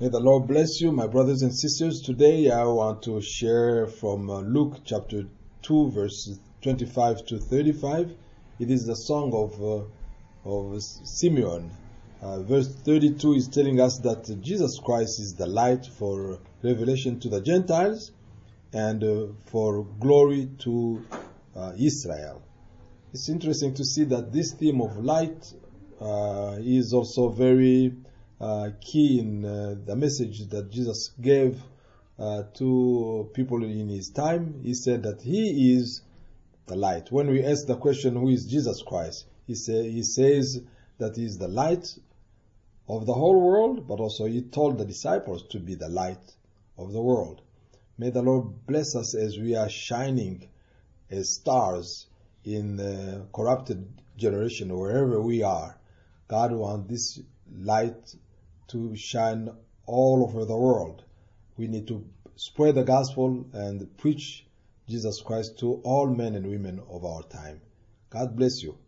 May the Lord bless you, my brothers and sisters. Today I want to share from Luke chapter 2, verses 25 to 35. It is the song of Simeon. Verse 32 is telling us that Jesus Christ is the light for revelation to the Gentiles and for glory to Israel. It's interesting to see that this theme of light is also very key in the message that Jesus gave to people in his time. He said that he is the light. When we ask the question, who is Jesus Christ? He says that he is the light of the whole world, but also he told the disciples to be the light of the world. May the Lord bless us as we are shining as stars in the corrupted generation, wherever we are. God wants this light to shine all over the world. We need to spread the gospel and preach Jesus Christ to all men and women of our time. God bless you.